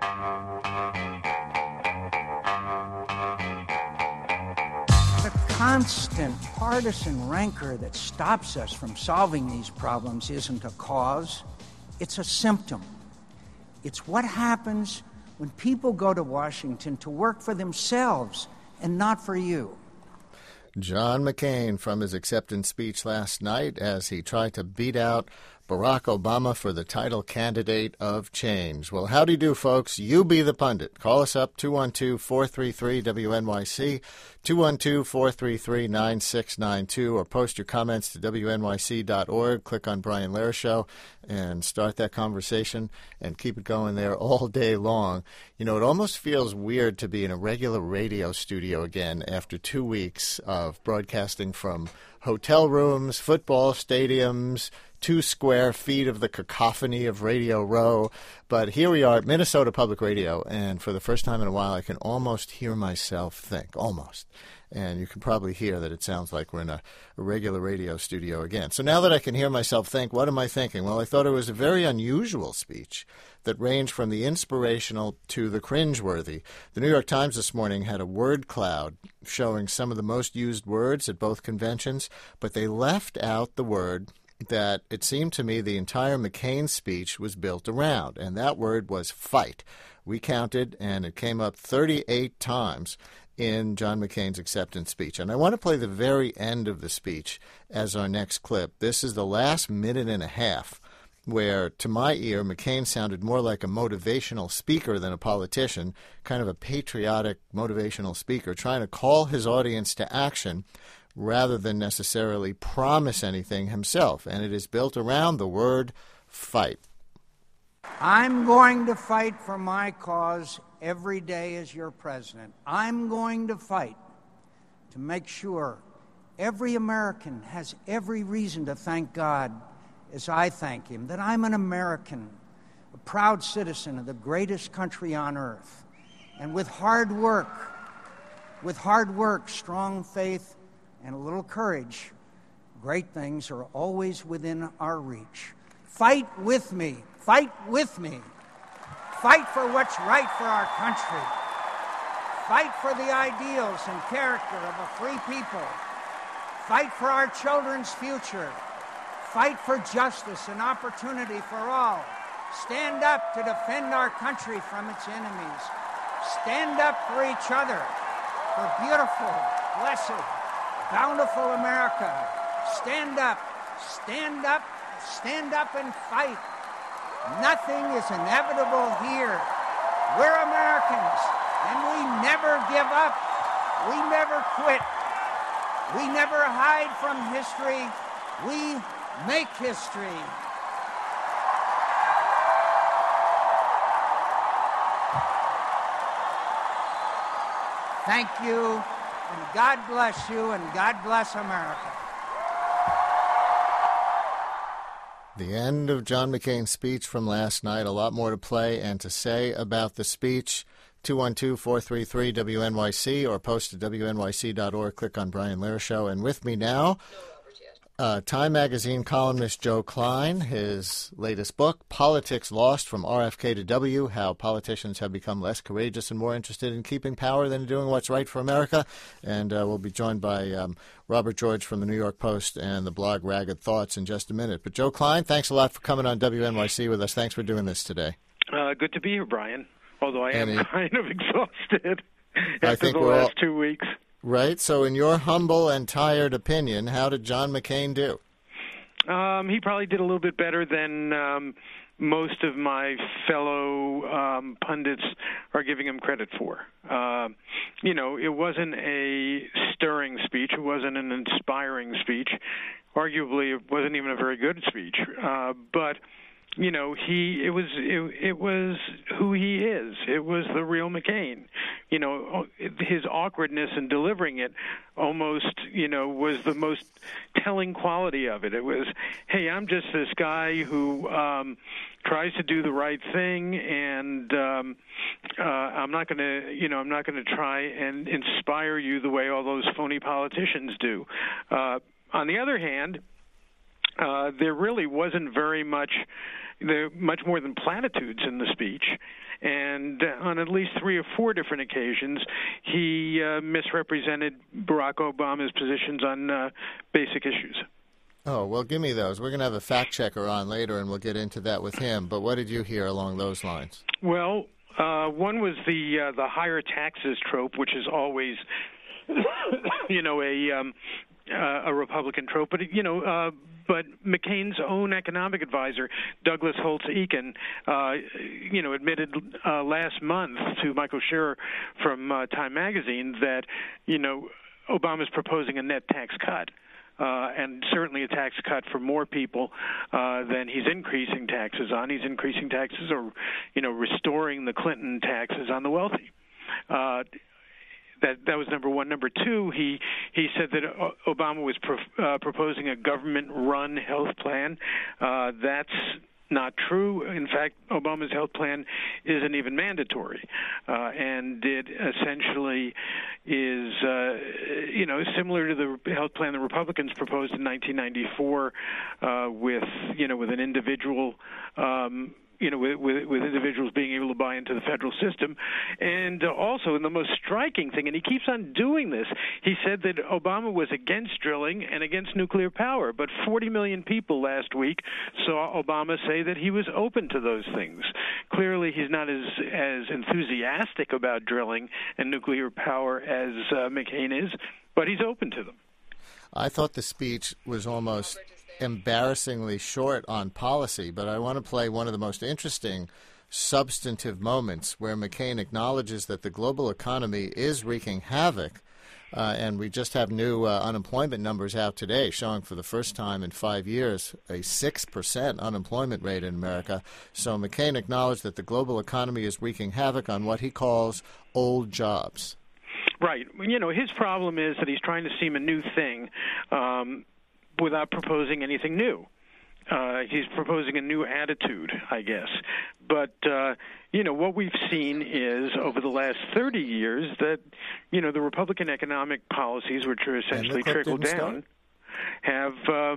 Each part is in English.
The constant partisan rancor that stops us from solving these problems isn't a cause, it's a symptom. It's what happens when people go to Washington to work for themselves and not for you. John McCain from his acceptance speech last night as he tried to beat out Barack Obama for the title candidate of change. Well, howdy do, folks. You be the pundit. Call us up, 212-433-WNYC, 212-433-9692, or post your comments to WNYC.org. Click on Brian Lehrer Show and start that conversation and keep it going there all day long. You know, it almost feels weird to be in a regular radio studio again after 2 weeks of broadcasting from hotel rooms, football stadiums, 2 square feet of the cacophony of Radio Row. But here we are at Minnesota Public Radio, and for the first time in a while, I can almost hear myself think, almost. And you can probably hear that it sounds like we're in a regular radio studio again. So now that I can hear myself think, what am I thinking? Well, I thought it was a very unusual speech that ranged from the inspirational to the cringeworthy. The New York Times this morning had a word cloud showing some of the most used words at both conventions, but they left out the word that it seemed to me the entire McCain speech was built around, and that word was fight. We counted, and it came up 38 times in John McCain's acceptance speech. And I want to play the very end of the speech as our next clip. This is the last minute and a half where, to my ear, McCain sounded more like a motivational speaker than a politician, kind of a patriotic motivational speaker, trying to call his audience to action rather than necessarily promise anything himself. And it is built around the word fight. I'm going to fight for my cause every day as your president. I'm going to fight to make sure every American has every reason to thank God as I thank him, that I'm an American, a proud citizen of the greatest country on earth. And with hard work, strong faith, and a little courage, great things are always within our reach. Fight with me. Fight with me. Fight for what's right for our country. Fight for the ideals and character of a free people. Fight for our children's future. Fight for justice and opportunity for all. Stand up to defend our country from its enemies. Stand up for each other, for beautiful, blessed, bountiful America. Stand up, stand up, stand up and fight. Nothing is inevitable here. We're Americans, and we never give up. We never quit. We never hide from history. We make history. Thank you, and God bless you, and God bless America. The end of John McCain's speech from last night. A lot more to play and to say about the speech. 212-433-WNYC or post to WNYC.org. Click on Brian Lehrer Show. And with me now, Time Magazine columnist Joe Klein, his latest book, Politics Lost from RFK to W, How Politicians Have Become Less Courageous and More Interested in Keeping Power Than Doing What's Right for America. And we'll be joined by Robert George from the New York Post and the blog Ragged Thoughts in just a minute. But Joe Klein, thanks a lot for coming on WNYC with us. Thanks for doing this today. Good to be here, Brian, although I am kind of exhausted after the last 2 weeks. Right. So in your humble and tired opinion, how did John McCain do? He probably did a little bit better than most of my fellow pundits are giving him credit for. It wasn't a stirring speech. It wasn't an inspiring speech. Arguably, it wasn't even a very good speech. But it was who he is. It was the real McCain. His awkwardness in delivering it almost, was the most telling quality of it. It was, hey, I'm just this guy who tries to do the right thing, and I'm not going to try and inspire you the way all those phony politicians do. On the other hand, there really wasn't much more than platitudes in the speech, And on at least 3 or 4 different occasions, he misrepresented Barack Obama's positions on basic issues. Oh, well, give me those. We're going to have a fact checker on later, and we'll get into that with him. But what did you hear along those lines? Well, one was the higher taxes trope, which is always, a Republican trope. But but McCain's own economic advisor, Douglas Holtz-Eakin, admitted last month to Michael Scherer from Time Magazine that Obama's proposing a net tax cut. And certainly a tax cut for more people than he's increasing taxes on. He's increasing taxes or, restoring the Clinton taxes on the wealthy. That was number one. Number two, he said that Obama was proposing a government-run health plan. That's not true. In fact, Obama's health plan isn't even mandatory, and it essentially is, similar to the health plan the Republicans proposed in 1994, with an individual. With individuals being able to buy into the federal system. And also, and the most striking thing, and he keeps on doing this, he said that Obama was against drilling and against nuclear power, but 40 million people last week saw Obama say that he was open to those things. Clearly, he's not as enthusiastic about drilling and nuclear power as McCain is, but he's open to them. I thought the speech was almost embarrassingly short on policy, but I want to play one of the most interesting substantive moments where McCain acknowledges that the global economy is wreaking havoc, and we just have new unemployment numbers out today showing for the first time in 5 years a 6% unemployment rate in America. So McCain acknowledged that the global economy is wreaking havoc on what he calls old jobs. Right. His problem is that he's trying to seem a new thing without proposing anything new. He's proposing a new attitude, I guess. But, what we've seen is over the last 30 years that, the Republican economic policies, which are essentially trickled down, have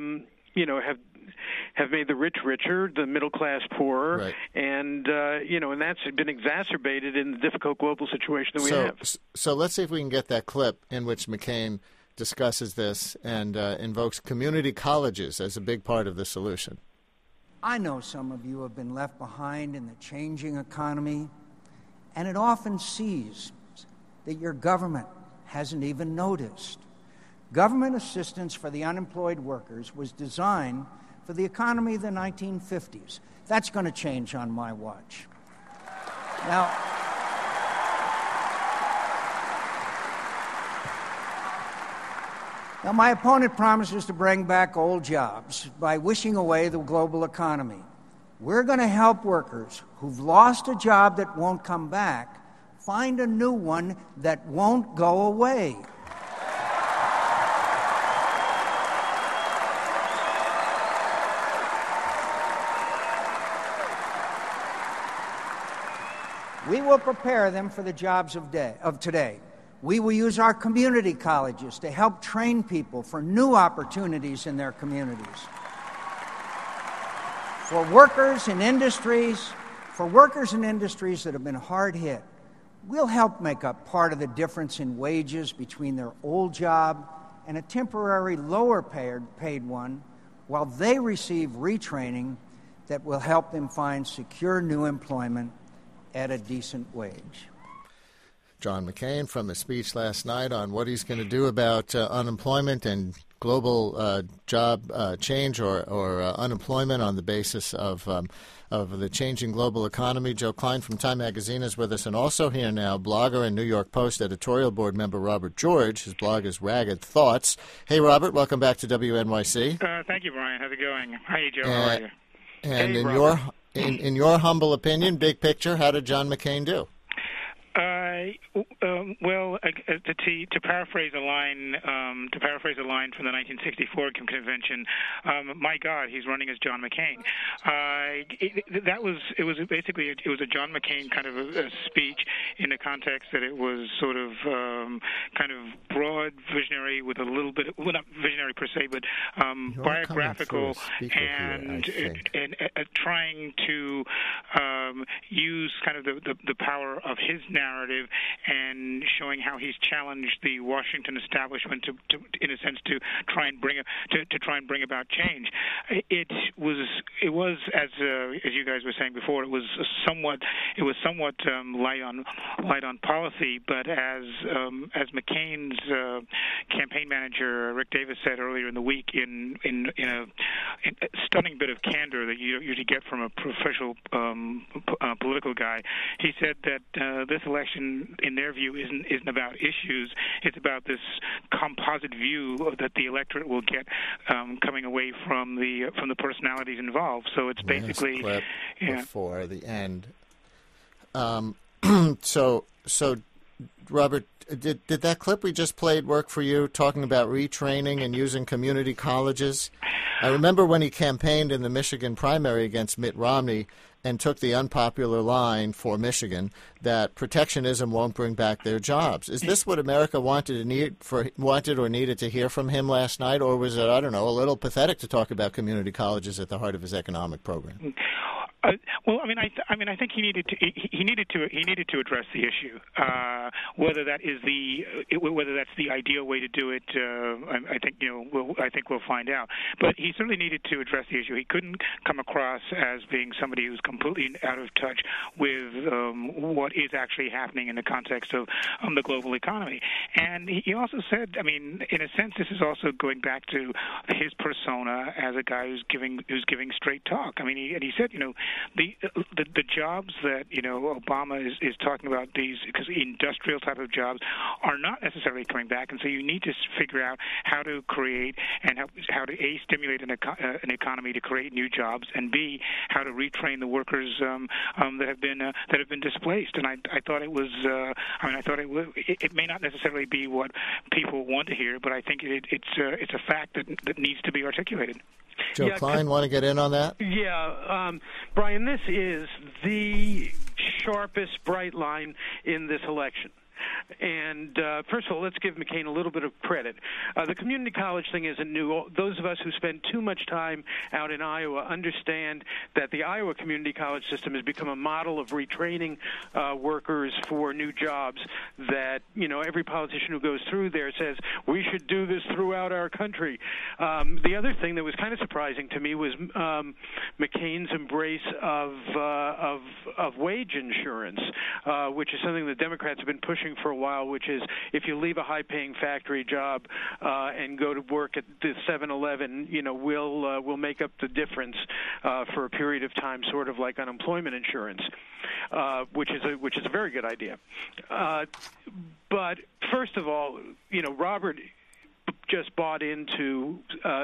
made the rich richer, the middle class poorer, right. And that's been exacerbated in the difficult global situation that we have. So let's see if we can get that clip in which McCain discusses this and invokes community colleges as a big part of the solution. I know some of you have been left behind in the changing economy, and it often seems that your government hasn't even noticed. Government assistance for the unemployed workers was designed for the economy of the 1950s. That's going to change on my watch. Now, my opponent promises to bring back old jobs by wishing away the global economy. We're going to help workers who've lost a job that won't come back find a new one that won't go away. We will prepare them for the jobs of today. We will use our community colleges to help train people for new opportunities in their communities. For workers in industries that have been hard hit, we'll help make up part of the difference in wages between their old job and a temporary lower paid one while they receive retraining that will help them find secure new employment at a decent wage. John McCain from his speech last night on what he's going to do about unemployment and global job change or unemployment on the basis of the changing global economy. Joe Klein from Time Magazine is with us, and also here now, blogger and New York Post editorial board member Robert George. His blog is Ragged Thoughts. Hey, Robert, welcome back to WNYC. Thank you, Brian. How's it going? Hi, Joe. How are you? And in your humble opinion, big picture, how did John McCain do? To paraphrase a line from the 1964 convention, my God, he's running as John McCain. It was a John McCain kind of a speech in the context that it was sort of kind of broad, visionary with a little bit, well, not visionary per se, but biographical, and trying to use kind of the power of his narrative and showing how he's challenged the Washington establishment to in a sense to try and bring about change. It was as you guys were saying before, it was somewhat light on policy, but as McCain's campaign manager Rick Davis said earlier in the week in a stunning bit of candor that you usually get from a professional political guy, he said that this election, in their view, isn't about issues. It's about this composite view that the electorate will get coming away from the personalities involved. So it's basically clip before the end. So Robert, did that clip we just played work for you, talking about retraining and using community colleges? I remember when he campaigned in the Michigan primary against Mitt Romney and took the unpopular line for Michigan that protectionism won't bring back their jobs. Is this what America wanted or needed to hear from him last night, or was it, I don't know, a little pathetic to talk about community colleges at the heart of his economic program? Well, I think he needed to address the issue. Whether that's the ideal way to do it, I think we'll find out. But he certainly needed to address the issue. He couldn't come across as being somebody who's completely out of touch with what is actually happening in the context of the global economy. And he also said, in a sense, this is also going back to his persona as a guy who's giving straight talk. He said, the jobs that Obama is talking about, these because industrial type of jobs are not necessarily coming back, and so you need to figure out how to create and how to A, stimulate an economy to create new jobs, and B, how to retrain the workers that have been displaced. And I thought it was it may not necessarily be what people want to hear, but I think it's a fact that needs to be articulated. Joe Klein, want to get in on that? Yeah, Brian, this is the sharpest bright line in this election. And first of all, let's give McCain a little bit of credit. The community college thing isn't new. Those of us who spend too much time out in Iowa understand that the Iowa community college system has become a model of retraining workers for new jobs that, every politician who goes through there says, we should do this throughout our country. The other thing that was kind of surprising to me was McCain's embrace of wage insurance, which is something the Democrats have been pushing for a while, which is if you leave a high-paying factory job and go to work at the 7-Eleven, we'll make up the difference for a period of time, sort of like unemployment insurance, which is a very good idea. But first of all, Robert just bought into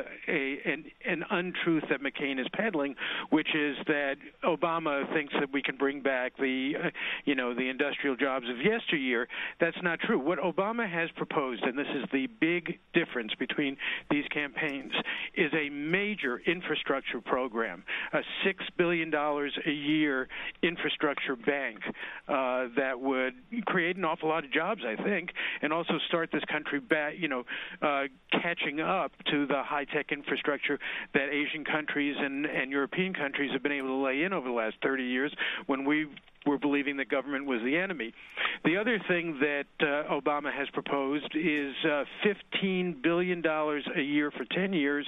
an untruth that McCain is peddling, which is that Obama thinks that we can bring back the industrial jobs of yesteryear. That's not true. What Obama has proposed, and this is the big difference between these campaigns, is a major infrastructure program, a $6 billion a year infrastructure bank that would create an awful lot of jobs, I think, and also start this country back, catching up to the high-tech infrastructure that Asian countries and European countries have been able to lay in over the last 30 years when we were believing that government was the enemy. The other thing that Obama has proposed is $15 billion a year for 10 years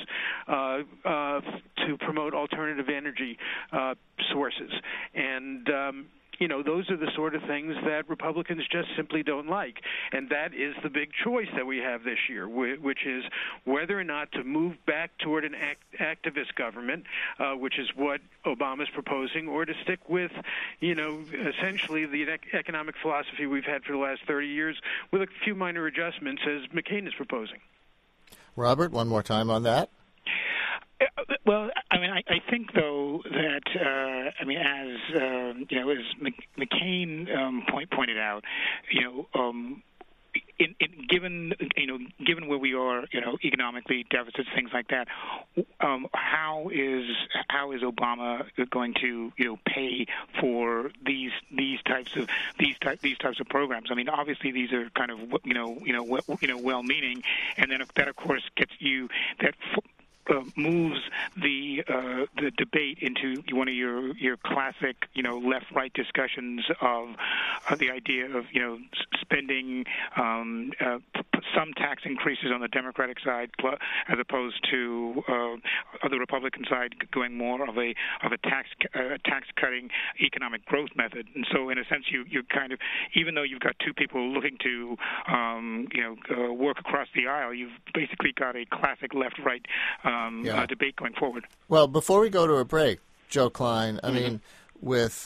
to promote alternative energy sources. And those are the sort of things that Republicans just simply don't like. And that is the big choice that we have this year, which is whether or not to move back toward an activist government, which is what Obama's proposing, or to stick with, essentially the economic philosophy we've had for the last 30 years with a few minor adjustments as McCain is proposing. Robert, one more time on that. Well, I mean, I think though that as McCain pointed out, given where we are, economically, deficits, things like that, how is Obama going to pay for these types of programs? I mean, obviously these are kind of well-meaning, and then that of course gets you that. Moves the debate into one of your classic left-right discussions of the idea of spending some tax increases on the Democratic side as opposed to the Republican side going more of a tax cutting economic growth method. And so in a sense you kind of, even though you've got two people looking to work across the aisle, you've basically got a classic left-right debate going forward. Well, before we go to a break, Joe Klein, I mean, with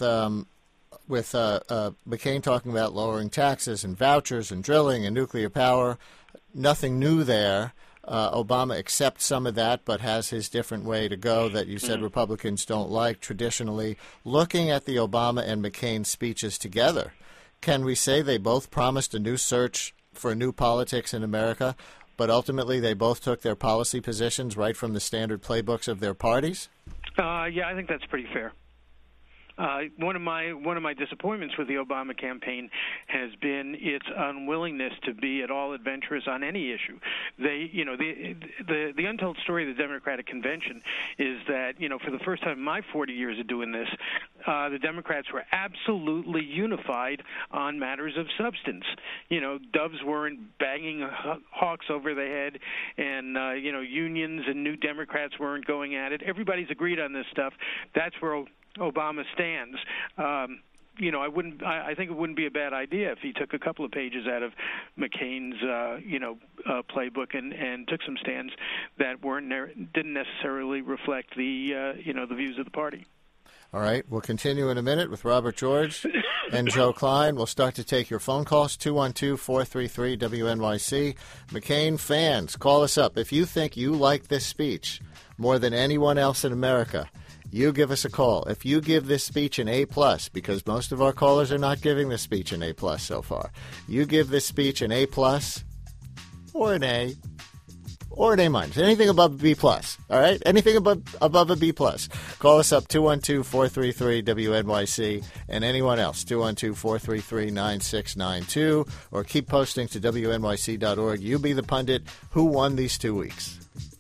McCain talking about lowering taxes and vouchers and drilling and nuclear power, nothing new there. Obama accepts some of that, but has his different way to go that you said Republicans don't like traditionally. Looking at the Obama and McCain speeches together, can we say they both promised a new search for new politics in America, but ultimately they both took their policy positions right from the standard playbooks of their parties? Yeah, I think that's pretty fair. One of my disappointments with the Obama campaign has been its unwillingness to be at all adventurous on any issue. They, the untold story of the Democratic Convention is that, for the first time in my 40 years of doing this, the Democrats were absolutely unified on matters of substance. Doves weren't banging hawks over the head, and unions and New Democrats weren't going at it. Everybody's agreed on this stuff. That's where Obama stands. I think it wouldn't be a bad idea if he took a couple of pages out of McCain's, playbook and took some stands that didn't necessarily reflect the views of the party. All right, we'll continue in a minute with Robert George and Joe Klein. We'll start to take your phone calls, 212-433-WNYC. McCain fans, call us up. If you think you like this speech more than anyone else in America, you give us a call. If you give this speech an A+, because most of our callers are not giving this speech an A+ so far, you give this speech an A+, or an A, or an A-, anything above a B+, all right? Anything above a B+. Call us up, 212-433-WNYC, and anyone else, 212-433-9692, or keep posting to WNYC.org. You be the pundit who won these 2 weeks.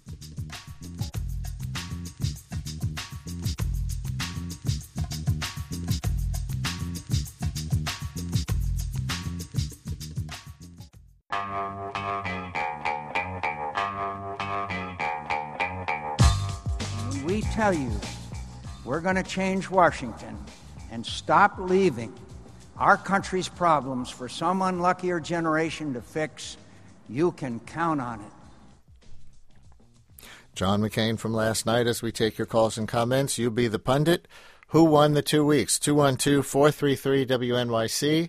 We tell you we're going to change Washington and stop leaving our country's problems for some unluckier generation to fix, you can count on it. John McCain from last night as we take your calls and comments. You be the pundit who won the 2 weeks. 212-433-WNYC,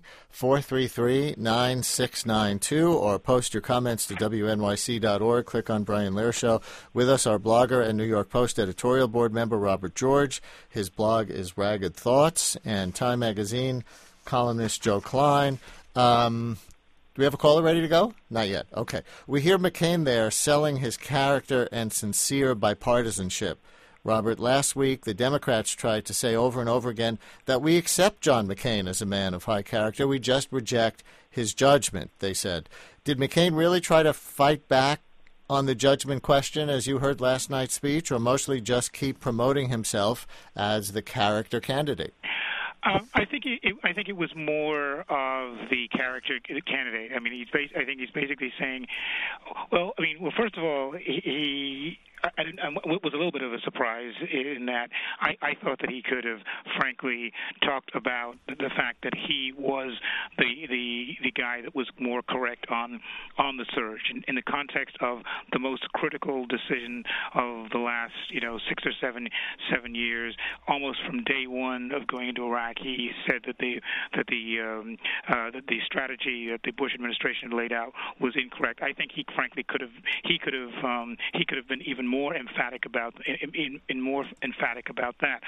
433-9692, or post your comments to WNYC.org. Click on Brian Lehrer Show. With us, our blogger and New York Post editorial board member, Robert George. His blog is Ragged Thoughts, and Time Magazine columnist Joe Klein. Do we have a caller ready to go? Not yet. Okay. We hear McCain there selling his character and sincere bipartisanship. Robert, last week the Democrats tried to say over and over again that we accept John McCain as a man of high character. We just reject his judgment, they said. Did McCain really try to fight back on the judgment question, as you heard last night's speech, or mostly just keep promoting himself as the character candidate? I think it was more of the character candidate. I mean, I think he's basically saying, well, first of all, what was a little bit of a surprise in that I thought that he could have, frankly, talked about the fact that he was the guy that was more correct on the surge in the context of the most critical decision of the last 6 or 7 years. Almost from day one of going into Iraq, he said that the strategy that the Bush administration laid out was incorrect. I think he frankly could have been even more emphatic about that.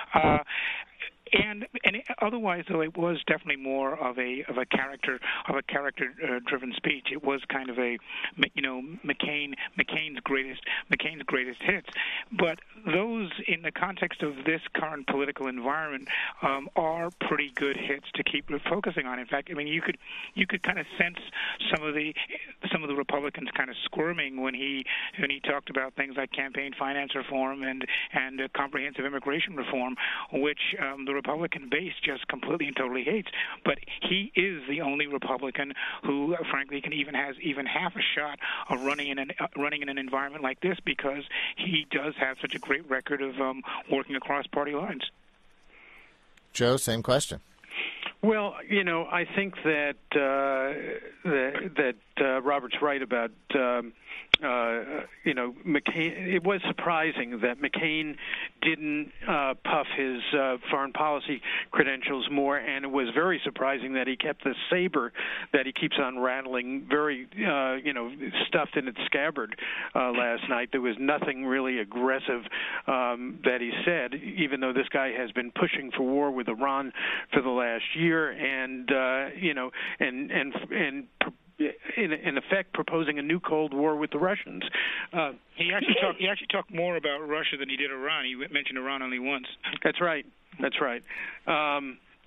And otherwise, though, it was definitely more of a character driven speech. It was kind of a McCain's greatest hits. But those, in the context of this current political environment, are pretty good hits to keep focusing on. In fact, I mean, you could kind of sense some of the Republicans kind of squirming when he talked about things like campaign finance reform and comprehensive immigration reform, which the Republican base just completely and totally hates. But he is the only Republican who, frankly, has even half a shot of running in an environment like this, because he does have such a great record of working across party lines. Joe, same question. Well, I think that Robert's right about McCain. It was surprising that McCain didn't puff his foreign policy credentials more, and it was very surprising that he kept the saber that he keeps on rattling very, stuffed in its scabbard last night. There was nothing really aggressive that he said, even though this guy has been pushing for war with Iran for the last year, and in effect proposing a new Cold War with the Russians. He actually talked more about Russia than he did Iran. He mentioned Iran only once. That's right. I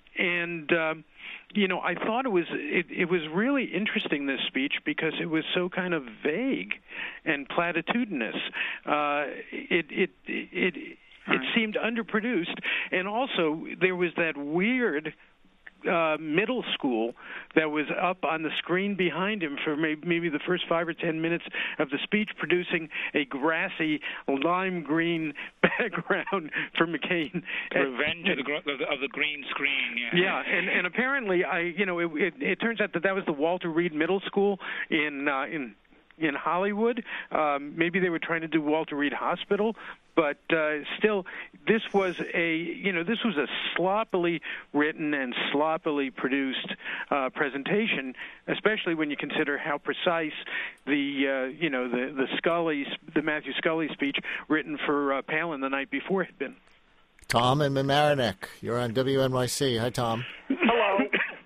thought it was really interesting, this speech, because it was so kind of vague and platitudinous. It seemed underproduced, and also there was that weird middle school that was up on the screen behind him for maybe the first 5 or 10 minutes of the speech, producing a grassy lime green background for McCain. Revenge of the green screen. Yeah, and apparently, it turns out that was the Walter Reed Middle School in Hollywood. Maybe they were trying to do Walter Reed Hospital, but still, this was a sloppily written and sloppily produced presentation, especially when you consider how precise the Matthew Scully speech written for Palin the night before had been. Tom and Mamaroneck, you're on WNYC. Hi, Tom. Hello.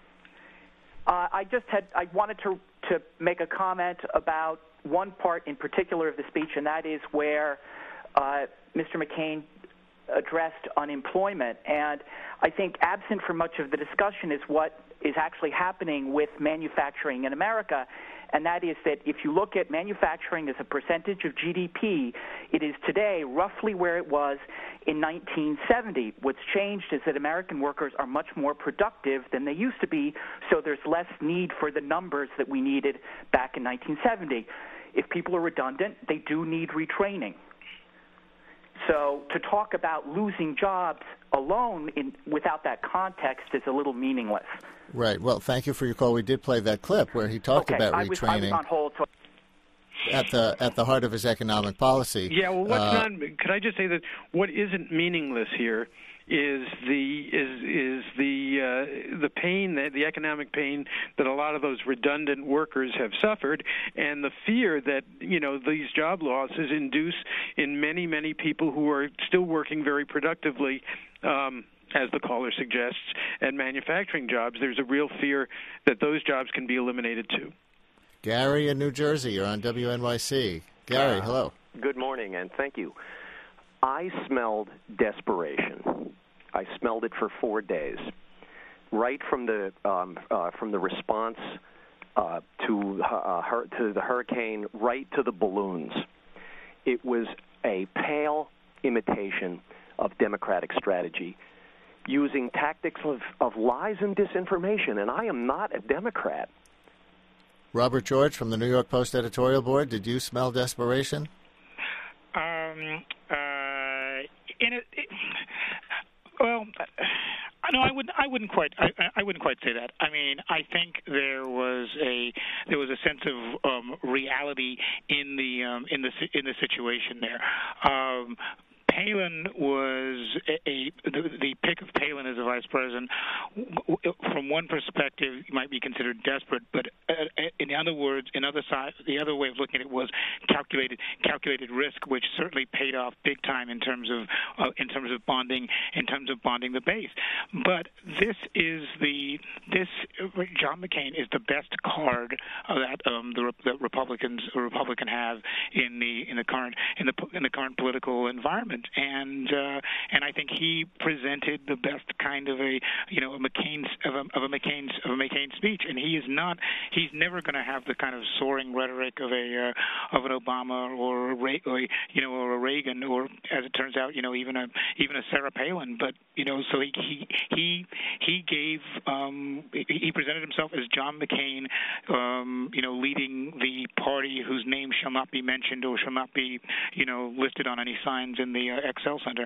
I wanted to make a comment about one part in particular of the speech, and that is where Mr. McCain addressed unemployment. And I think absent from much of the discussion is what is actually happening with manufacturing in America, and that is that if you look at manufacturing as a percentage of GDP, it is today roughly where it was in 1970. What's changed is that American workers are much more productive than they used to be, so there's less need for the numbers that we needed back in 1970. If people are redundant, they do need retraining. So to talk about losing jobs alone without that context is a little meaningless. Right. Well, thank you for your call. We did play that clip where he talked about retraining. I was on hold. So at the heart of his economic policy. Yeah. Well, could I just say that what isn't meaningless here is the pain, the economic pain that a lot of those redundant workers have suffered, and the fear that these job losses induce in many people who are still working very productively, as the caller suggests, at manufacturing jobs. There's a real fear that those jobs can be eliminated too. Gary in New Jersey, you're on WNYC. Gary, hello. Good morning, and thank you. I smelled desperation. I smelled it for 4 days, right from the response to the hurricane, right to the balloons. It was a pale imitation of Democratic strategy, using tactics of lies and disinformation. And I am not a Democrat. Robert George from the New York Post editorial board. Did you smell desperation? No, I wouldn't quite say that. I mean, I think there was was a sense of reality in the situation there. Palin was the pick of Palin as a vice president. From one perspective, might be considered desperate, but in other words, the other way of looking at it was calculated risk, which certainly paid off big time in terms of bonding the base. But John McCain is the best card that the Republican have in the current political environment. And I think he presented the best kind of a McCain speech, and he's never going to have the kind of soaring rhetoric of an Obama or a Reagan, or as it turns out, even a Sarah Palin. But so he presented himself as John McCain, leading the party whose name shall not be mentioned or shall not be listed on any signs in the Excel Center.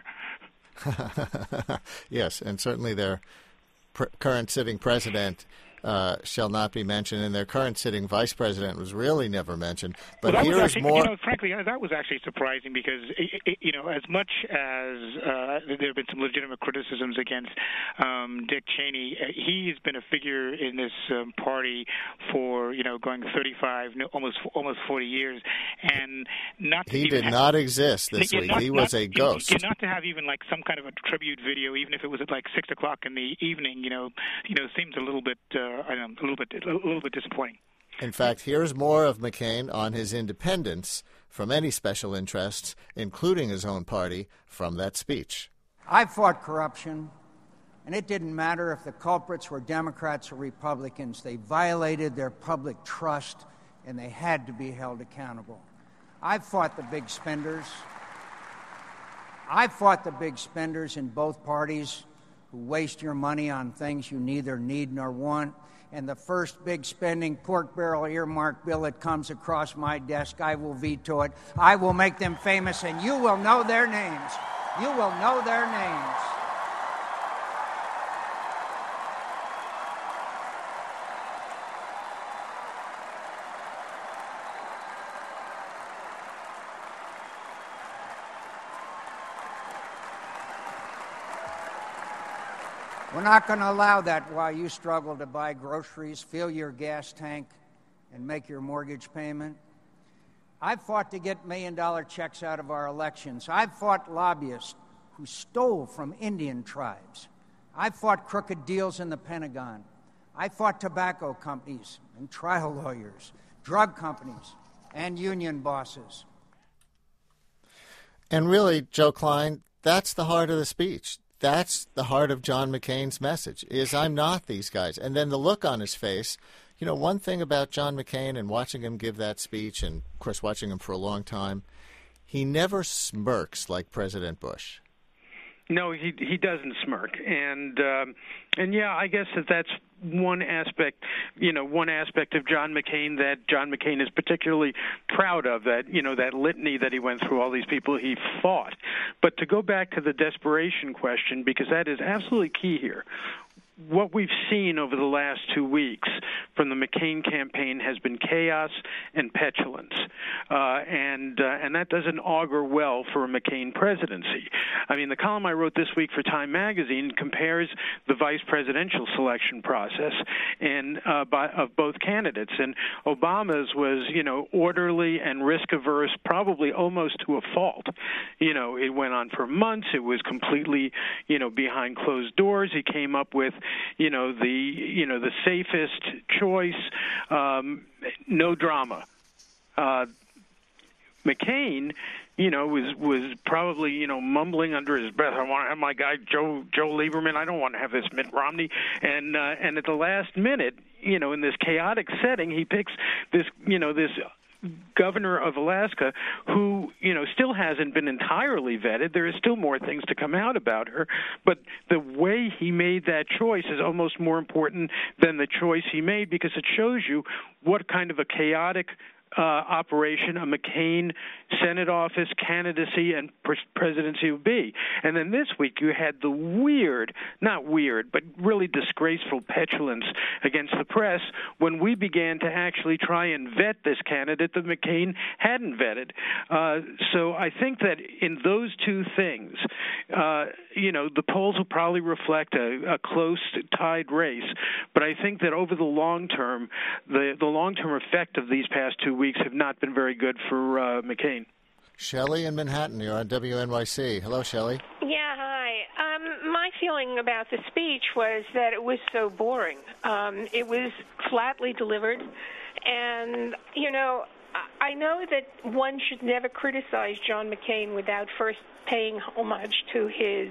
Yes, and certainly their current sitting president shall not be mentioned, and their current sitting vice president was really never mentioned. But well, here is more. Frankly, that was actually surprising because, as much as there have been some legitimate criticisms against Dick Cheney, he's been a figure in this party for going 35, almost 40 years, and he did not exist this week. He was a ghost. Not to have even like some kind of a tribute video, even if it was at like 6 o'clock in the evening, seems a little bit. A little bit disappointing. In fact, here's more of McCain on his independence from any special interests, including his own party, from that speech. I fought corruption, and it didn't matter if the culprits were Democrats or Republicans. They violated their public trust, and they had to be held accountable. I fought the big spenders. I fought the big spenders in both parties who waste your money on things you neither need nor want. And the first big spending pork barrel earmark bill that comes across my desk, I will veto it. I will make them famous, and you will know their names. You will know their names. We're not going to allow that while you struggle to buy groceries, fill your gas tank, and make your mortgage payment. I've fought to get million-dollar checks out of our elections. I've fought lobbyists who stole from Indian tribes. I've fought crooked deals in the Pentagon. I fought tobacco companies and trial lawyers, drug companies, and union bosses. And really, Joe Klein, that's the heart of the speech. That's the heart of John McCain's message, is I'm not these guys. And then the look on his face, one thing about John McCain and watching him give that speech, and, of course, watching him for a long time, he never smirks like President Bush. No, he doesn't smirk, and yeah, I guess that's one aspect of John McCain that John McCain is particularly proud of, that litany that he went through, all these people he fought. But to go back to the desperation question, because that is absolutely key here. What we've seen over the last 2 weeks from the McCain campaign has been chaos and petulance, and that doesn't augur well for a McCain presidency. I mean, the column I wrote this week for Time Magazine compares the vice presidential selection process of both candidates, and Obama's was orderly and risk averse, probably almost to a fault. It went on for months. It was completely behind closed doors. He came up with the safest choice, no drama. McCain, was probably, mumbling under his breath, I want to have my guy Joe Lieberman. I don't want to have this Mitt Romney. And at the last minute, in this chaotic setting, he picks this governor of Alaska who, still hasn't been entirely vetted. There is still more things to come out about her. But the way he made that choice is almost more important than the choice he made, because it shows you what kind of a chaotic operation a McCain Senate office, candidacy, and presidency would be. And then this week you had the not weird, but really disgraceful petulance against the press when we began to actually try and vet this candidate that McCain hadn't vetted. So I think that in those two things, the polls will probably reflect a close tied race. But I think that over the long term, the long-term effect of these past 2 weeks have not been very good for McCain. Shelley in Manhattan, you're on WNYC. Hello, Shelley. Yeah, hi. My feeling about the speech was that it was so boring. It was flatly delivered. And, I know that one should never criticize John McCain without first paying homage to his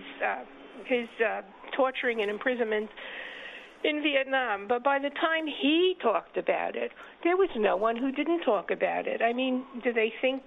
torturing and imprisonment in Vietnam. But by the time he talked about it, there was no one who didn't talk about it. I mean, do they think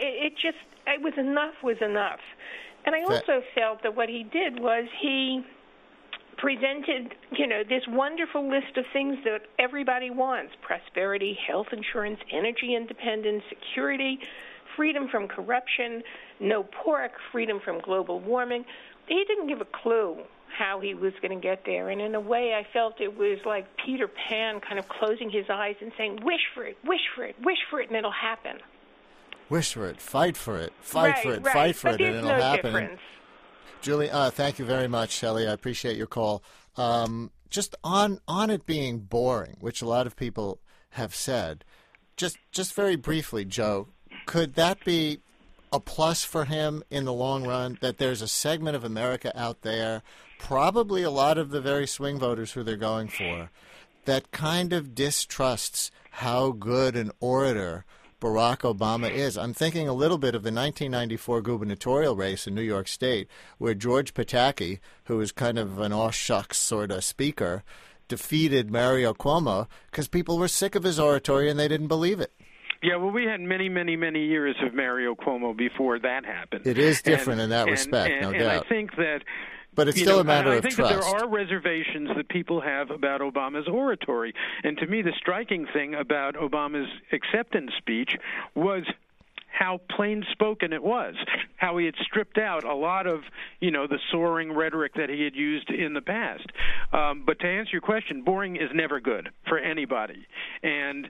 it was enough. And I also felt that what he did was he presented, this wonderful list of things that everybody wants: prosperity, health insurance, energy independence, security, freedom from corruption, no pork, freedom from global warming. He didn't give a clue how he was going to get there. And in a way, I felt it was like Peter Pan kind of closing his eyes and saying, wish for it, wish for it, wish for it, and it'll happen. Wish for it, fight for it, fight for it, fight for it, and it'll happen. Difference. Julie, thank you very much, Shelley. I appreciate your call. Just on it being boring, which a lot of people have said, just very briefly, Joe, could that be a plus for him in the long run, that there's a segment of America out there, probably a lot of the very swing voters who they're going for, that kind of distrusts how good an orator Barack Obama is? I'm thinking a little bit of the 1994 gubernatorial race in New York State, where George Pataki, who was kind of an aw-shucks sort of speaker, defeated Mario Cuomo because people were sick of his oratory and they didn't believe it. Yeah, well, we had many, many, many years of Mario Cuomo before that happened. It is different in that respect, no doubt. And I think that... But it's still a matter of trust. I think that there are reservations that people have about Obama's oratory. And to me, the striking thing about Obama's acceptance speech was how plain-spoken it was, how he had stripped out a lot of, the soaring rhetoric that he had used in the past. But to answer your question, boring is never good for anybody. And,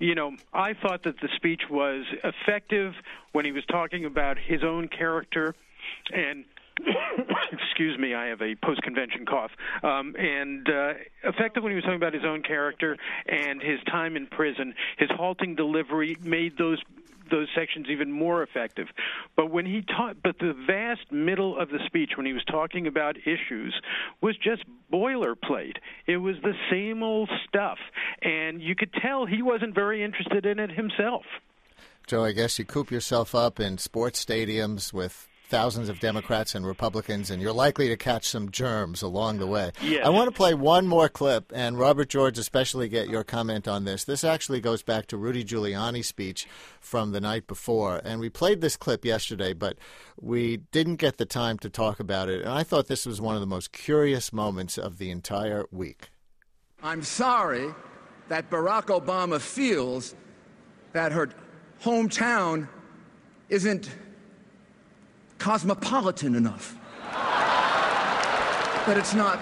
I thought that the speech was effective when he was talking about his own character and excuse me, I have a post-convention cough. Effective when he was talking about his own character and his time in prison. His halting delivery made those sections even more effective. But when but the vast middle of the speech, when he was talking about issues, was just boilerplate. It was the same old stuff, and you could tell he wasn't very interested in it himself. Joe, I guess you coop yourself up in sports stadiums with thousands of Democrats and Republicans, and you're likely to catch some germs along the way. Yes. I want to play one more clip, and Robert George, especially get your comment on this. This actually goes back to Rudy Giuliani's speech from the night before, and we played this clip yesterday, but we didn't get the time to talk about it, and I thought this was one of the most curious moments of the entire week. I'm sorry that Barack Obama feels that her hometown isn't cosmopolitan enough, that it's not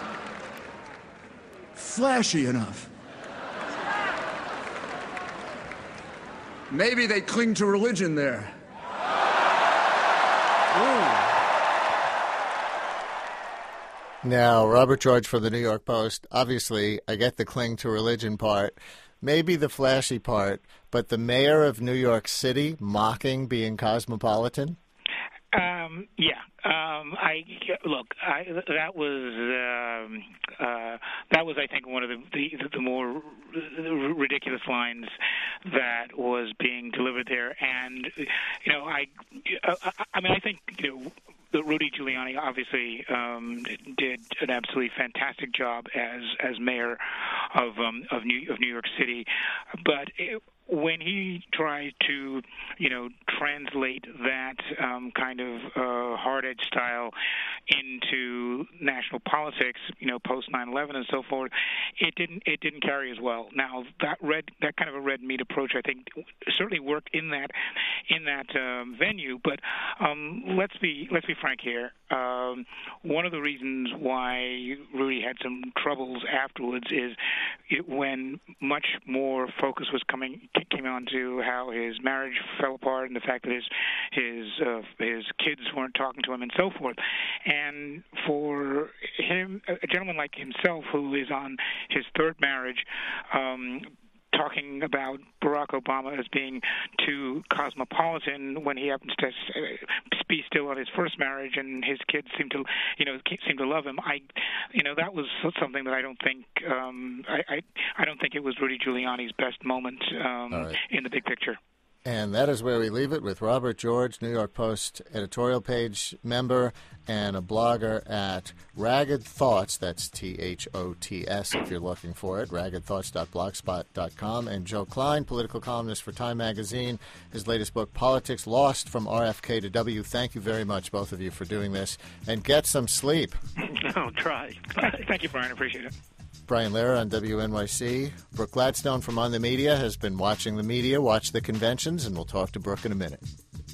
flashy enough. Maybe they cling to religion there. Now, Robert George from the New York Post, obviously, I get the cling to religion part, maybe the flashy part, but the mayor of New York City mocking being cosmopolitan? That was I think one of the more ridiculous lines that was being delivered there, and I think Rudy Giuliani obviously did an absolutely fantastic job as mayor of New York City, but when he tried to, translate that kind of hard-edge style into national politics, post 9/11 and so forth, it didn't carry as well. Now that kind of a red meat approach, I think, certainly worked in that venue. But let's be frank here. One of the reasons why Rudy had some troubles afterwards is when much more focus came on to how his marriage fell apart and the fact that his kids weren't talking to him and so forth. And for him, a gentleman like himself who is on his third marriage, talking about Barack Obama as being too cosmopolitan when he happens to be still on his first marriage and his kids seem to love him. That was something that I don't think I don't think it was Rudy Giuliani's best moment in the big picture. And that is where we leave it with Robert George, New York Post editorial page member and a blogger at Ragged Thoughts, that's THOTS if you're looking for it, raggedthoughts.blogspot.com, and Joe Klein, political columnist for Time Magazine, his latest book, Politics Lost from RFK to W. Thank you very much, both of you, for doing this, and get some sleep. I'll try. Thank you, Brian. I appreciate it. Brian Lehrer on WNYC. Brooke Gladstone from On the Media has been watching the media, watch the conventions, and we'll talk to Brooke in a minute.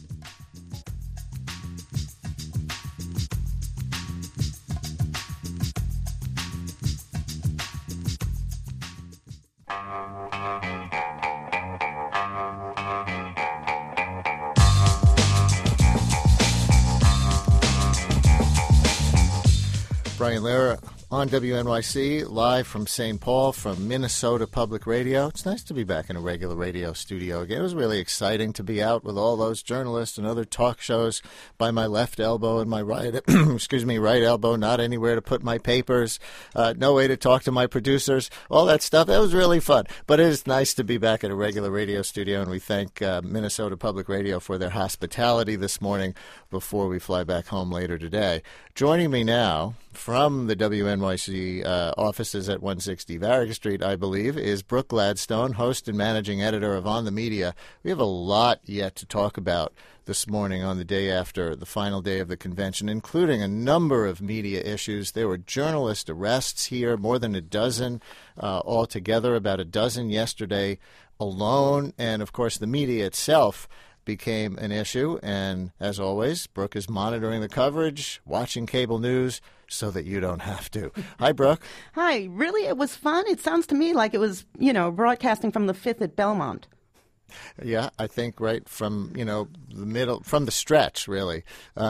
Brian Lehrer on WNYC, live from St. Paul, from Minnesota Public Radio. It's nice to be back in a regular radio studio again. It was really exciting to be out with all those journalists and other talk shows by my left elbow and my right, right elbow, not anywhere to put my papers, no way to talk to my producers, all that stuff. That was really fun. But it is nice to be back at a regular radio studio, and we thank Minnesota Public Radio for their hospitality this morning before we fly back home later today. Joining me now from the WNYC offices at 160 Varick Street, I believe, is Brooke Gladstone, host and managing editor of On the Media. We have a lot yet to talk about this morning on the day after the final day of the convention, including a number of media issues. There were journalist arrests here, more than a dozen altogether, about a dozen yesterday alone, and, of course, the media itself became an issue, and as always, Brooke is monitoring the coverage, watching cable news, so that you don't have to. Hi, Brooke. Hi. Really, it was fun. It sounds to me like it was, broadcasting from the Fifth at Belmont. Yeah, I think right from, the middle, from the stretch, really,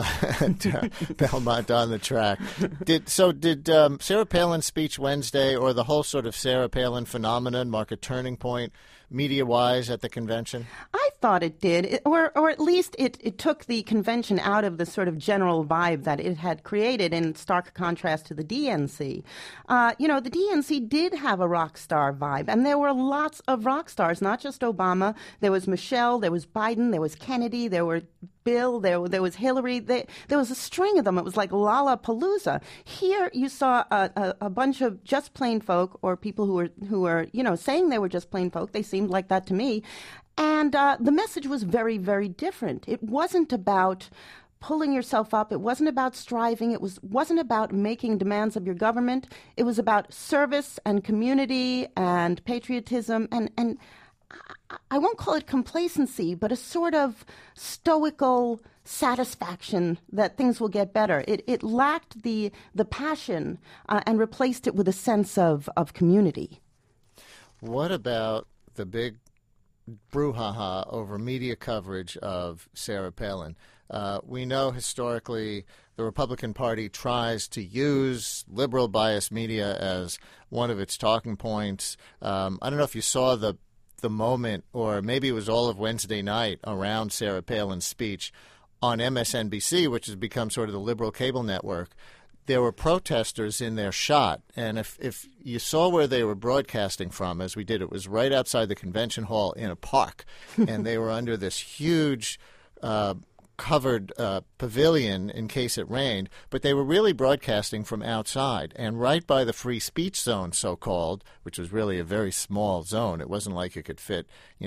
Belmont on the track. Did Sarah Palin's speech Wednesday, or the whole sort of Sarah Palin phenomenon, mark a turning point media-wise at the convention? I thought it did, or at least it took the convention out of the sort of general vibe that it had created in stark contrast to the DNC. The DNC did have a rock star vibe, and there were lots of rock stars, not just Obama. There was Michelle, there was Biden, there was Kennedy, there were Bill, there was Hillary. There was a string of them. It was like Lollapalooza. Here you saw a bunch of just plain folk, or people who were saying they were just plain folk. They seemed like that to me. And the message was very, very different. It wasn't about pulling yourself up. It wasn't about striving. It wasn't about making demands of your government. It was about service and community and patriotism and I won't call it complacency, but a sort of stoical satisfaction that things will get better. It lacked the passion and replaced it with a sense of community. What about the big brouhaha over media coverage of Sarah Palin? We know historically the Republican Party tries to use liberal bias media as one of its talking points. I don't know if you saw the moment, or maybe it was all of Wednesday night around Sarah Palin's speech on MSNBC, which has become sort of the liberal cable network. There were protesters in their shot, and if you saw where they were broadcasting from, as we did, it was right outside the convention hall in a park, and they were under this huge covered pavilion in case it rained, but they were really broadcasting from outside and right by the free speech zone, so-called, which was really a very small zone. It wasn't like it could fit,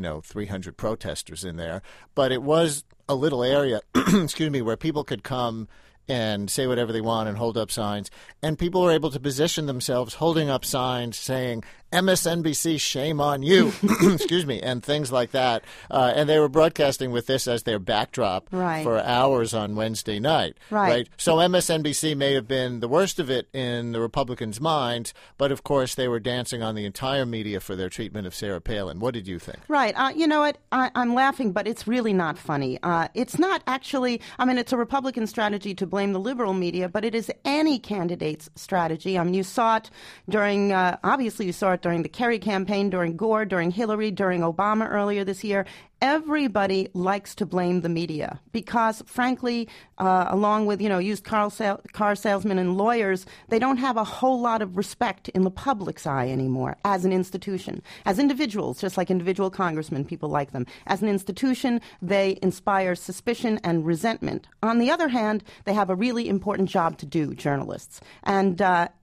300 protesters in there, but it was a little area, excuse me, where people could come and say whatever they want and hold up signs. And people were able to position themselves holding up signs saying, MSNBC, shame on you, excuse me, and things like that. And they were broadcasting with this as their backdrop for hours on Wednesday night. Right. So MSNBC may have been the worst of it in the Republicans' minds, but of course they were dancing on the entire media for their treatment of Sarah Palin. What did you think? Right. You know what? I'm laughing, but it's really not funny. It's not actually, it's a Republican strategy to blame the liberal media, but it is any candidate's strategy. You saw it during, obviously you saw it during the Kerry campaign, during Gore, during Hillary, during Obama earlier this year. Everybody likes to blame the media because, frankly, along with, used car salesmen and lawyers, they don't have a whole lot of respect in the public's eye anymore as an institution. As individuals, just like individual congressmen, people like them. As an institution, they inspire suspicion and resentment. On the other hand, they have a really important job to do, journalists. And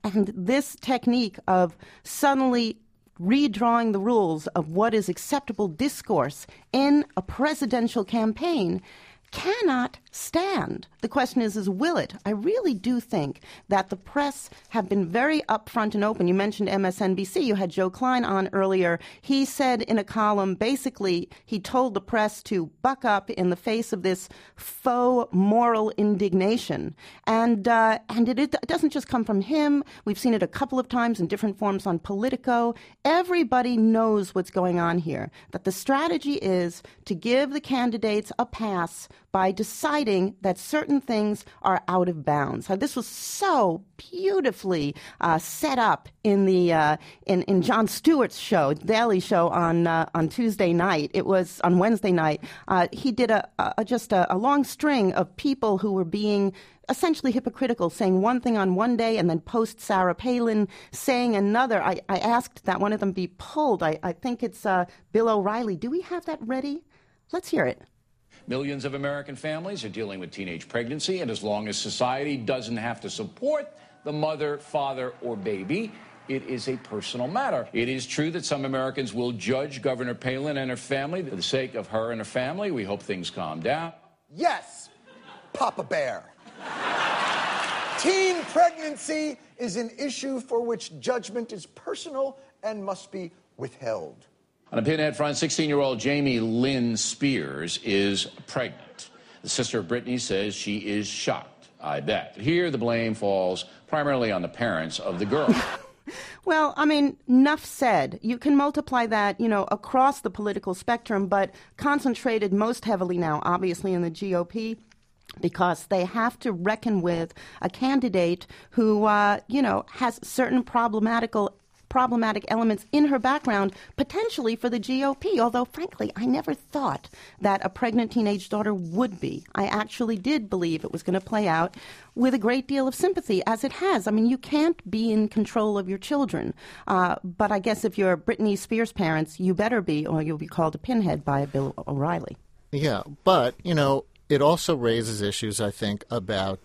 this technique of suddenly redrawing the rules of what is acceptable discourse in a presidential campaign cannot stand. The question is will it? I really do think that the press have been very upfront and open. You mentioned MSNBC. You had Joe Klein on earlier. He said in a column, basically, he told the press to buck up in the face of this faux moral indignation. And it doesn't just come from him. We've seen it a couple of times in different forms on Politico. Everybody knows what's going on here, that the strategy is to give the candidates a pass by deciding that certain things are out of bounds. This was so beautifully set up in the in Jon Stewart's show, Daily Show on Tuesday night. It was on Wednesday night. He did a long string of people who were being essentially hypocritical, saying one thing on one day and then post Sarah Palin saying another. I asked that one of them be pulled. I think it's Bill O'Reilly. Do we have that ready? Let's hear it. Millions of American families are dealing with teenage pregnancy, and as long as society doesn't have to support the mother, father, or baby, it is a personal matter. It is true that some Americans will judge Governor Palin and her family. For the sake of her and her family, we hope things calm down. Yes, Papa Bear. Teen pregnancy is an issue for which judgment is personal and must be withheld. On a pinhead front, 16-year-old Jamie Lynn Spears is pregnant. The sister of Britney says she is shocked, I bet. Here, the blame falls primarily on the parents of the girl. Well, enough said. You can multiply that, across the political spectrum, but concentrated most heavily now, obviously, in the GOP. Because they have to reckon with a candidate who, has certain problematic elements in her background, potentially for the GOP, although, frankly, I never thought that a pregnant teenage daughter would be. I actually did believe it was going to play out with a great deal of sympathy, as it has. You can't be in control of your children. But I guess if you're Britney Spears' parents, you better be, or you'll be called a pinhead by Bill O'Reilly. Yeah, but, it also raises issues, I think, about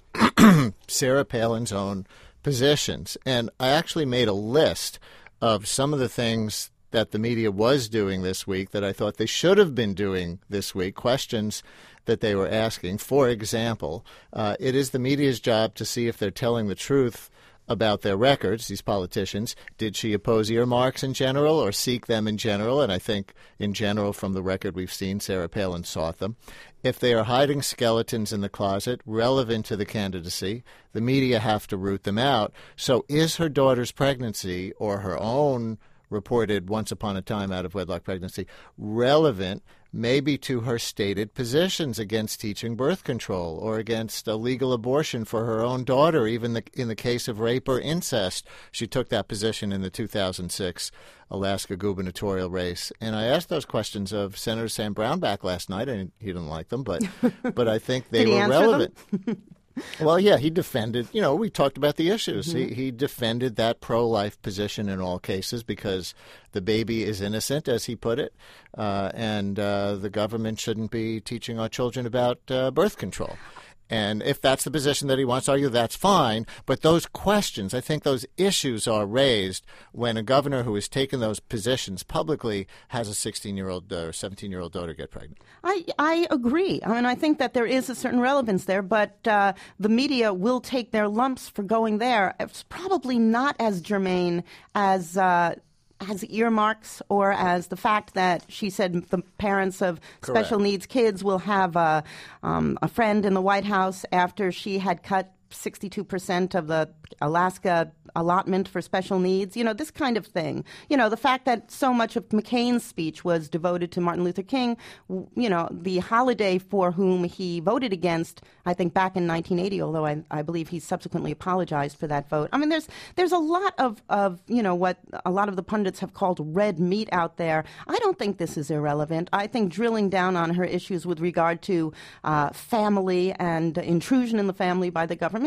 Sarah Palin's own positions. And I actually made a list of some of the things that the media was doing this week that I thought they should have been doing this week, questions that they were asking. For example, it is the media's job to see if they're telling the truth about their records, these politicians. Did she oppose earmarks in general or seek them in general? And I think in general, from the record we've seen, Sarah Palin sought them. If they are hiding skeletons in the closet relevant to the candidacy, the media have to root them out. So is her daughter's pregnancy or her own reported once upon a time out of wedlock pregnancy relevant maybe to her stated positions against teaching birth control or against a legal abortion for her own daughter, even in the case of rape or incest? She took that position in the 2006 Alaska gubernatorial race. And I asked those questions of Senator Sam Brownback last night, and he didn't like them, but I think they were relevant. Well, yeah, he defended, we talked about the issues. He defended that pro-life position in all cases because the baby is innocent, as he put it, and the government shouldn't be teaching our children about birth control. And if that's the position that he wants to argue, that's fine. But those questions, I think those issues are raised when a governor who has taken those positions publicly has a 16-year-old or 17-year-old daughter get pregnant. I agree. I mean, I think that there is a certain relevance there, but the media will take their lumps for going there. It's probably not as germane as earmarks or as the fact that she said the parents of special needs kids will have a friend in the White House after she had cut 62% of the Alaska allotment for special needs, this kind of thing. The fact that so much of McCain's speech was devoted to Martin Luther King, the holiday for whom he voted against, I think back in 1980, although I believe he subsequently apologized for that vote. I mean, there's a lot of what a lot of the pundits have called red meat out there. I don't think this is irrelevant. I think drilling down on her issues with regard to family and intrusion in the family by the government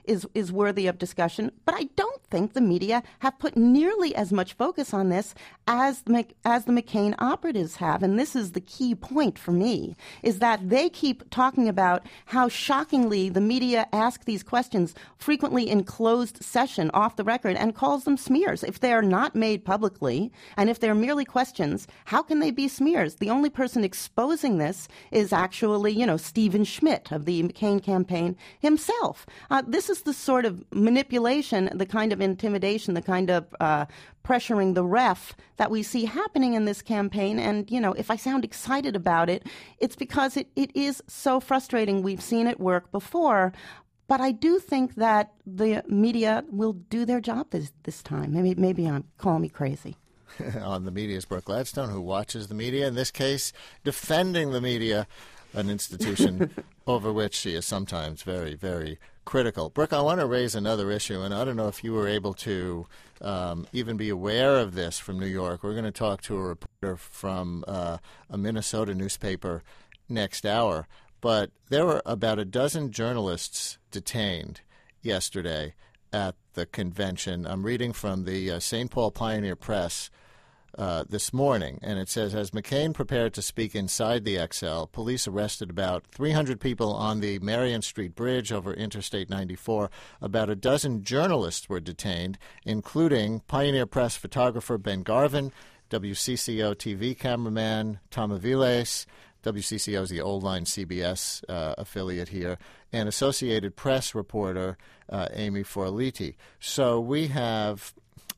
is worthy of discussion. But I don't think the media have put nearly as much focus on this as the McCain operatives have. And this is the key point for me, is that they keep talking about how shockingly the media ask these questions frequently in closed session off the record and calls them smears. If they're not made publicly and if they're merely questions, how can they be smears? The only person exposing this is actually, Stephen Schmidt of the McCain campaign himself. This is the sort of manipulation, the kind of intimidation, the kind of pressuring the ref that we see happening in this campaign. And, if I sound excited about it, it's because it is so frustrating. We've seen it work before. But I do think that the media will do their job this time. Maybe I'm calling me crazy. On the media is Brooke Gladstone, who watches the media, in this case, defending the media, an institution over which she is sometimes very, very critical. Brooke, I want to raise another issue, and I don't know if you were able to even be aware of this from New York. We're going to talk to a reporter from a Minnesota newspaper next hour, but there were about a dozen journalists detained yesterday at the convention. I'm reading from the St. Paul Pioneer Press this morning, and it says, as McCain prepared to speak inside the XL, police arrested about 300 people on the Marion Street Bridge over Interstate 94. About a dozen journalists were detained, including Pioneer Press photographer Ben Garvin, WCCO TV cameraman Tom Aviles, WCCO is the old line CBS affiliate here, and Associated Press reporter Amy Forliti. So we have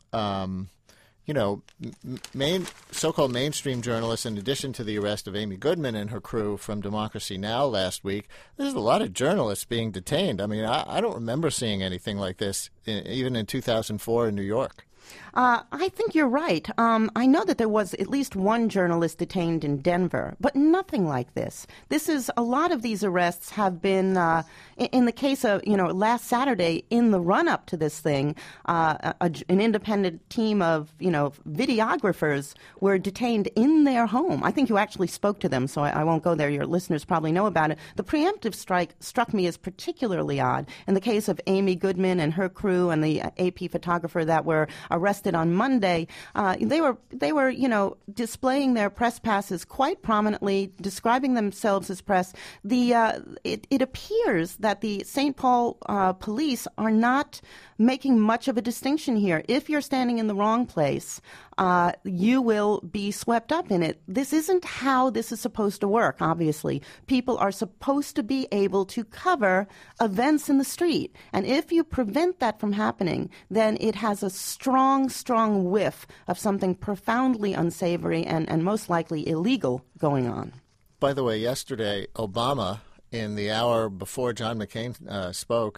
so-called mainstream journalists, in addition to the arrest of Amy Goodman and her crew from Democracy Now! Last week. There's a lot of journalists being detained. I mean, I don't remember seeing anything like this, even in 2004 in New York. I think you're right. I know that there was at least one journalist detained in Denver, but nothing like this. A lot of these arrests have been, in the case of, last Saturday, in the run-up to this thing, an independent team of, videographers were detained in their home. I think you actually spoke to them, so I won't go there. Your listeners probably know about it. The preemptive strike struck me as particularly odd. In the case of Amy Goodman and her crew and the AP photographer that were arrested on Monday, they were displaying their press passes quite prominently, describing themselves as press. It appears that the St. Paul police are not making much of a distinction here. If you're standing in the wrong place, you will be swept up in it. This isn't how this is supposed to work, obviously. People are supposed to be able to cover events in the street. And if you prevent that from happening, then it has a strong whiff of something profoundly unsavory and most likely illegal going on. By the way, yesterday, Obama, in the hour before John McCain spoke,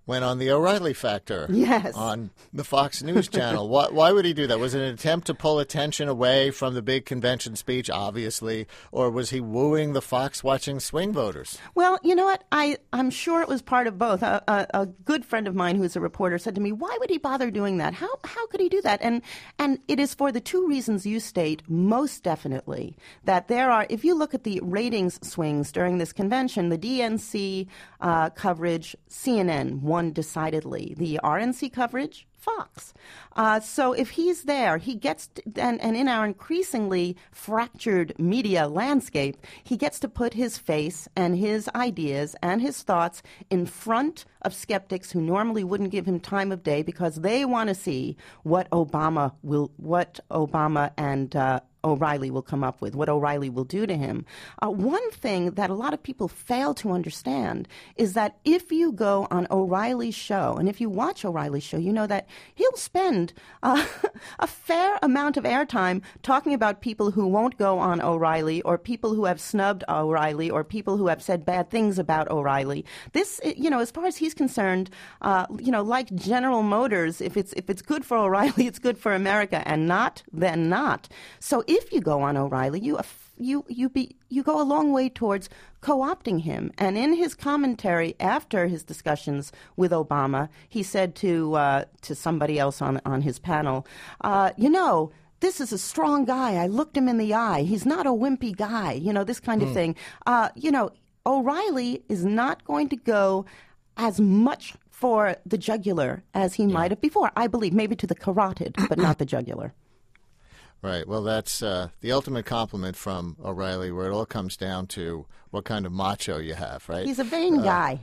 went on the O'Reilly Factor Yes. on the Fox News channel. Why would he do that? Was it an attempt to pull attention away from the big convention speech, obviously, or was he wooing the Fox-watching swing voters? Well, you know what? I'm sure it was part of both. A good friend of mine who's a reporter said to me, why would he bother doing that? How could he do that? And it is for the two reasons you state, most definitely, that there are, if you look at the ratings swings during this convention, the DNC coverage, CNN won decidedly. The RNC coverage, Fox. So if he's there, he gets, and in our increasingly fractured media landscape, he gets to put his face and his ideas and his thoughts in front of skeptics who normally wouldn't give him time of day because they want to see what Obama and O'Reilly will come up with, what O'Reilly will do to him. One thing that a lot of people fail to understand is that if you go on O'Reilly's show, and if you watch O'Reilly's show, you know that he'll spend a fair amount of airtime talking about people who won't go on O'Reilly, or people who have snubbed O'Reilly, or people who have said bad things about O'Reilly. This, as far as he's concerned, like General Motors, if it's good for O'Reilly, it's good for America, and not, then not. So if you go on O'Reilly, you go a long way towards co-opting him. And in his commentary after his discussions with Obama, he said to somebody else on his panel, this is a strong guy. I looked him in the eye. He's not a wimpy guy. This kind of thing. O'Reilly is not going to go as much for the jugular as he might have before. I believe maybe to the carotid, but not the jugular. Right. Well, that's the ultimate compliment from O'Reilly, where it all comes down to what kind of macho you have, right? He's a vain guy.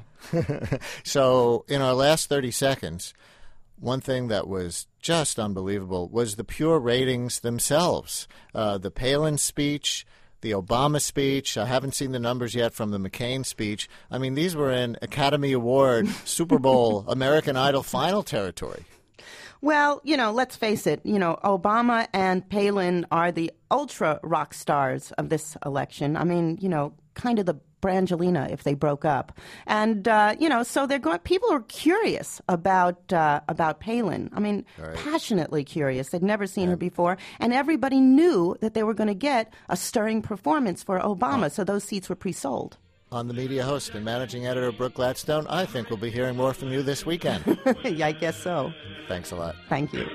So in our last 30 seconds, one thing that was just unbelievable was the pure ratings themselves. The Palin speech, the Obama speech. I haven't seen the numbers yet from the McCain speech. I mean, these were in Academy Award, Super Bowl, American Idol final territory. Well, let's face it, Obama and Palin are the ultra rock stars of this election. I mean, kind of the Brangelina if they broke up. And, so people are curious about Palin. I mean, passionately curious. They'd never seen her before. And everybody knew that they were going to get a stirring performance for Obama. So those seats were pre-sold. On the media host and managing editor Brooke Gladstone, I think we'll be hearing more from you this weekend. Yeah, I guess so. Thanks a lot. Thank you.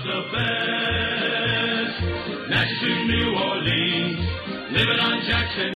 Next to New Orleans, living on Jackson.